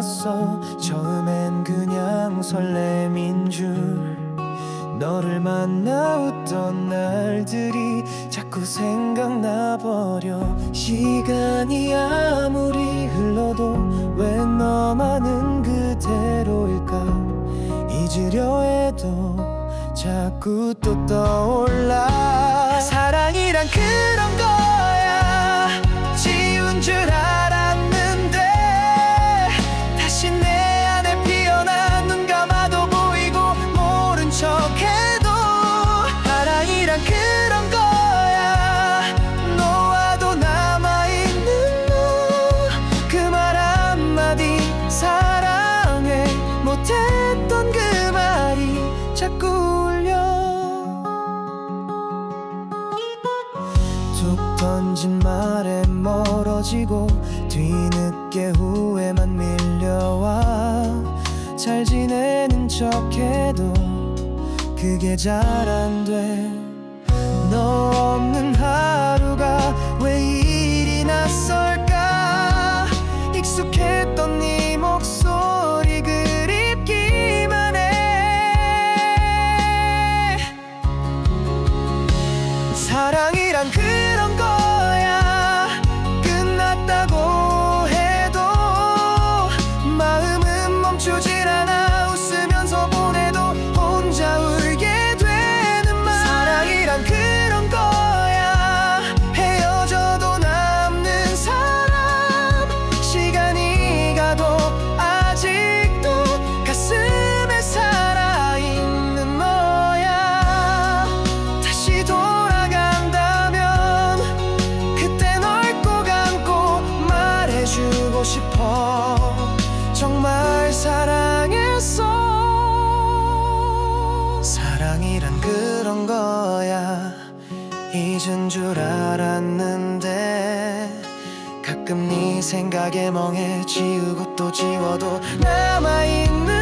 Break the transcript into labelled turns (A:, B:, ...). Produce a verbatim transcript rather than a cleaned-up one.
A: 아니었어. 처음엔 그냥 설렘인 줄. 너를 만나 웃던 날들이 자꾸 생각나버려. 시간이 아무리 흘러도 왜 너만은 그대로일까. 잊으려 해도 자꾸 또 떠올라. 사랑이란 그런 거야. 지운 줄 알았는데 다시 내 안에 피어나. 눈 감아도 보이고 모른 척해도. 사랑이란 그런 거야. 너와도 남아있는 너. 그 말 한마디 사랑해 못했던 그 말이 자꾸 울려. 툭 던진 말에 멀어지고 뒤늦게 후회만 밀려와. 잘 지내는 척해도 그게 잘 안 돼. 너 없는 하루가 왜 이리 낯설까. 익숙했던 네 목소리 그립기만 해. 사랑이란 그런 거야. 끝났다고 해도 마음은 멈추질 않아. 웃으면서 보내도 혼자 울게 되는 말. 사랑이란 그런 거야. 헤어져도 남는 사람. 시간이 가도 아직도 가슴에 살아있는 너야. 다시 돌아간다면 그때 널 꼭 안고 말해주고 싶어. 정말 사랑했어. 사랑이란 그런 거야. 잊은 줄 알았는데 가끔 네 생각에 멍해. 지우고 또 지워도 남아있는